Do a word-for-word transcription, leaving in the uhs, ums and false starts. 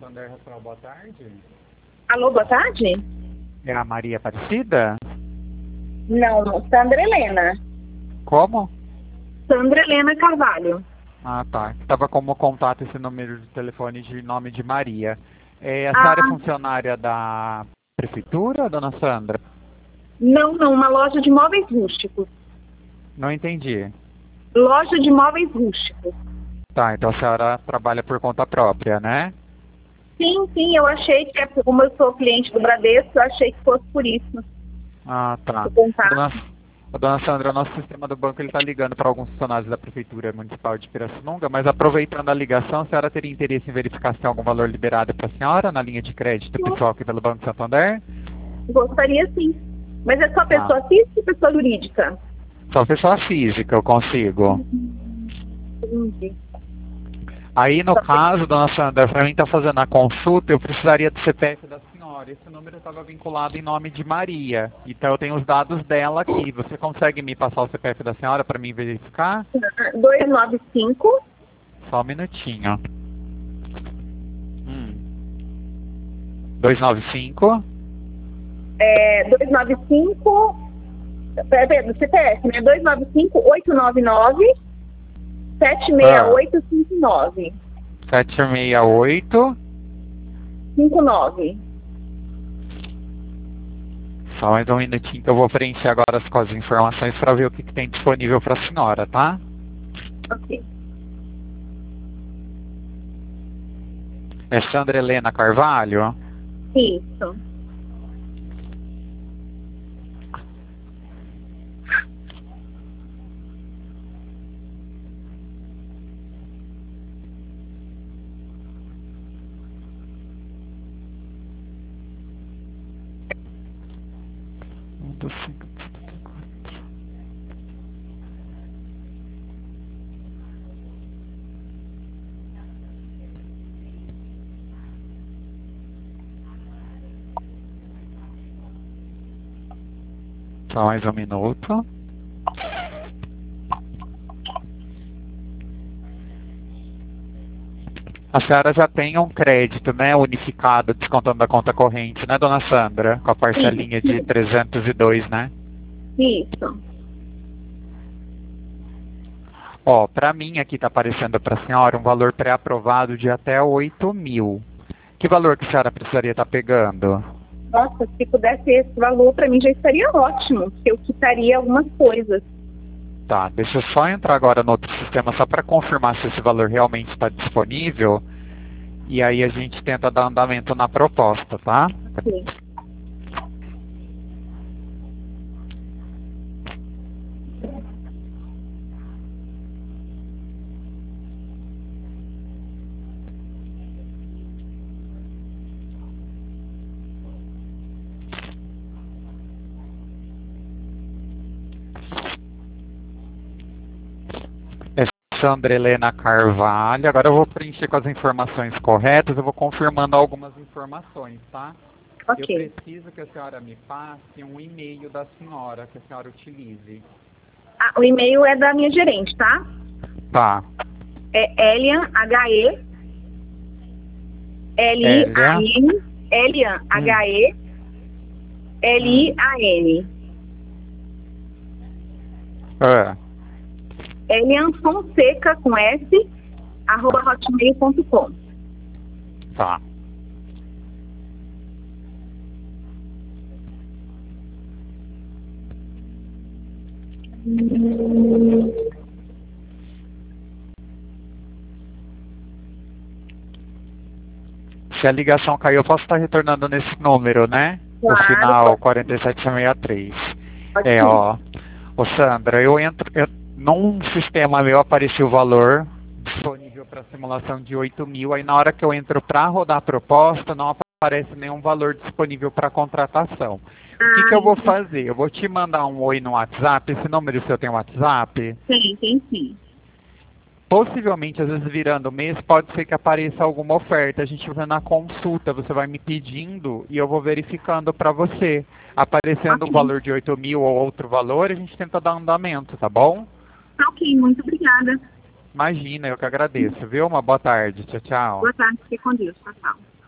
Santander, Rafael, boa tarde. Alô, boa tarde? É a Maria Aparecida? Não, Sandra Helena. Como? Sandra Helena Carvalho. Ah, tá. Estava como contato esse número de telefone de nome de Maria. É, a Ah. senhora é funcionária da prefeitura, dona Sandra? Não, não, uma loja de móveis rústicos. Não entendi. Loja de móveis rústicos. Tá, então a senhora trabalha por conta própria, né? Sim, sim, eu achei que, como eu sou cliente do Bradesco, eu achei que fosse por isso. Ah, tá. O contato. Dona, dona Sandra, o nosso sistema do banco está ligando para alguns funcionários da Prefeitura Municipal de Pirassununga, mas aproveitando a ligação, a senhora teria interesse em verificar se tem algum valor liberado para a senhora na linha de crédito Sim. pessoal aqui pelo Banco Santander? Gostaria sim. Mas é só pessoa Ah. física ou pessoa jurídica? Só pessoa física eu consigo. Entendi. Aí, no Só caso, dona Sandra, para mim estar fazendo a consulta, eu precisaria do C P F da senhora. Esse número estava vinculado em nome de Maria. Então, eu tenho os dados dela aqui. Você consegue me passar o C P F da senhora para mim verificar? dois nove cinco. Só um minutinho. Hum. dois nove cinco. É, dois nove cinco. Pera, pera, do C P F, né? dois nove cinco, oito nove nove, sete seis oito cinco nove. sete seis oito. cinco nove. Só mais um minutinho que eu vou preencher agora as, com as informações para ver o que, que tem disponível para a senhora, tá? Ok. É Sandra Helena Carvalho? Isso. Um, dois, cinco, só mais um minuto. A senhora já tem um crédito, né, unificado, descontando da conta corrente, né, dona Sandra? Com a parcelinha de trezentos e dois, né? Isso. Ó, pra mim aqui tá aparecendo pra senhora um valor pré-aprovado de até oito mil. Que valor que a senhora precisaria estar pegando? Nossa, se pudesse esse valor, para mim já estaria ótimo, porque eu quitaria algumas coisas. Tá, deixa eu só entrar agora no outro sistema só para confirmar se esse valor realmente está disponível. E aí a gente tenta dar andamento na proposta, tá? Sim. Sandra Helena Carvalho. Agora eu vou preencher com as informações corretas, eu vou confirmando algumas informações, tá? Ok. Eu preciso que a senhora me passe um e-mail da senhora, que a senhora utilize. Ah, o e-mail é da minha gerente, tá? Tá. É Elian, H-E, L-I-A-N, Elian, H-E, L-I-A-N. É. Elian Fonseca, com S, arroba hotmail ponto com. Tá. Se a ligação caiu, eu posso estar retornando nesse número, né? Claro, o final pode. quatro sete seis três. Pode É, sim. ó. Ô Sandra, eu entro. Eu, num sistema meu apareceu o valor disponível para simulação de oito mil. Aí na hora que eu entro para rodar a proposta, não aparece nenhum valor disponível para contratação. O que, que eu vou fazer? Eu vou te mandar um oi no WhatsApp. Esse número seu tem WhatsApp? Sim, tem sim. Possivelmente, às vezes virando o mês, pode ser que apareça alguma oferta. A gente vai na consulta, você vai me pedindo e eu vou verificando para você. Aparecendo Ok. um valor de oito mil ou outro valor, a gente tenta dar andamento, tá bom? Ok, muito obrigada. Imagina, eu que agradeço, viu? Uma boa tarde. Tchau, tchau. Boa tarde, fique com Deus. Tchau, tchau.